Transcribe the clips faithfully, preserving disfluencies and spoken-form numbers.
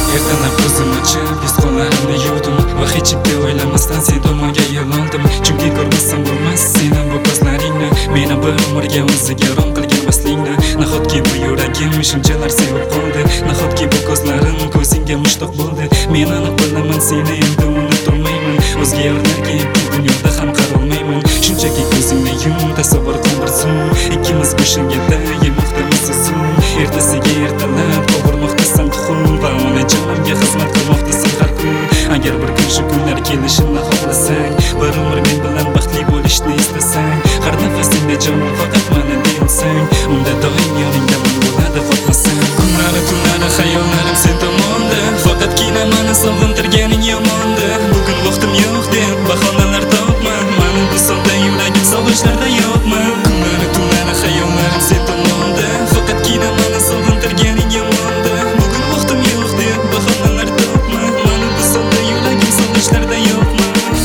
Ertalab ko'zim ochib yuz qo'llarimni yuvdim va hech kimga o'ylamasdan sen tomonga yo'l oldim. Chunki ko'rmasam bo'lmas seni bu ko'zlaringni, meni bir umrga o'ziga rom qilgan vaslingni. Nahotki bu yuragim shunchalar sevib qoldi, nahotki bu ko'zlarim ko'zingga mushtoq bo'ldi. Men aniq bilaman seni endi unutolmayman, o'zga yorlarga bu dunyoda ham qarolmayman. Shunchaki ko'zingni yum, tasavvur qil bir zum, ikkimiz go'shagada yemoqdamiz uzun. Ertasiga ertalab qovurmoqdasan tuxum va ona jonimga xizmat qilmoqdasan har kun. Agar bir kun shu kunlar kelishini xohlasang, bir umr men bilan baxtli bo'lishni istasang, har nafasingda jonim faqat meni deyolsang, unda doim yoningdaman bo'ladi xohlasang. Kunlari tunlari xayollarim sen tomonda, faqatgina meni sog'intirganing yomonda. Bugun vaqtim yo'q deb bahonalar topma, meni bu sonda yuragim sog'inchlarda yo'qmi? Kunlari tunlari xayollarim sen tomonda, faqatgina meni sog'intirganing yomonda. Bugun vaqtim yo'q deb bahonalar topma, meni bu sonda yuragim sog'inchlarda yo'qmi?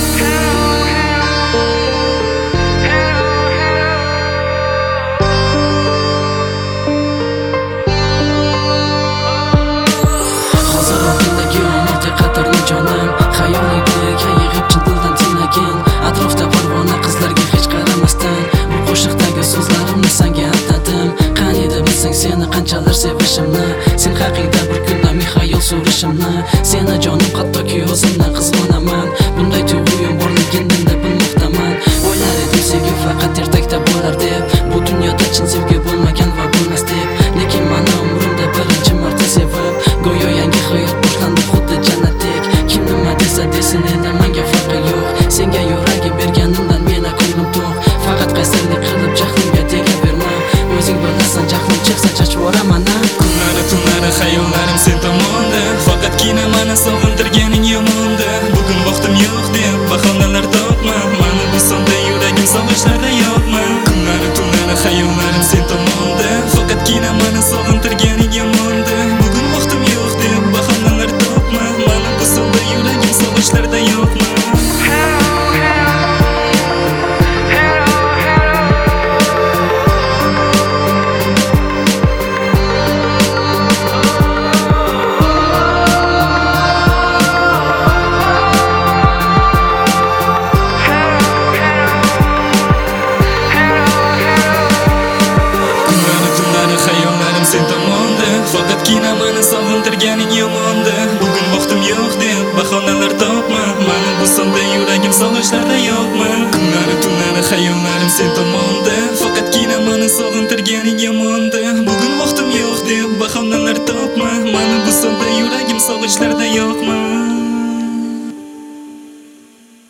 Jonim xayolingga yig'ib childildan tinagin, atrofda parvona qizlarga hech qaramasdan bu qo'shiqdagi so'zlarimni senga aytadim. Qaniydi bilsang seni qanchalar sevishimni, sen haqida bir kunda mixayol surishimni. Seni jonim hattoki o'zimdan qizg'onaman, bunday tuyg'uyim borligini bilmoqdaman. O'ylar edim sevgi faqat ertakda bo'lar deb, bu dunyoda chin sevgi bo'lmagan va bo'lmas deb. Lekin mana umrimda birinchi marta sevib, go'yo yangi hayot boshlandi xuddi jannatdek. Kim nima desa desin endi menga farqi yo'q, senga yuragim berganimdan meni ko'nglim to'q. Faqat qaysarlik qilib jahlimga tegaverma, o'zing bilasan jahlim chiqsa chachvoraman. Kunlari tunlari xayollarim sen tomonda, faqatgina meni sog'intirganing yomonda. Bugun vaqtim yo'q deb bahonalar topma, meni bu sonda yuragim sog'inchlarda yo'qmi? Kunlari tunlari xayollarim sen tomonda, faqatgina meni sog'intirganing yomonda. Bugun vaqtim yo'q deb bahonalar topma, meni bu sonda yuragim sog'inchlarda yo'qmi? Sen tomonda, faqatgina meni sog'intirganing yomonda. Bugun vaqtim yo'q deb bahonalar topma, meni bu sonda yuragim sog'inchlarda yo'qmi? Kunlari tunlari xayollarim sen tomonda, faqatgina meni sog'intirganing yomonda. Bugun vaqtim yo'q deb bahonalar topma, meni bu sonda yuragim sog'inchlarda yo'qmi?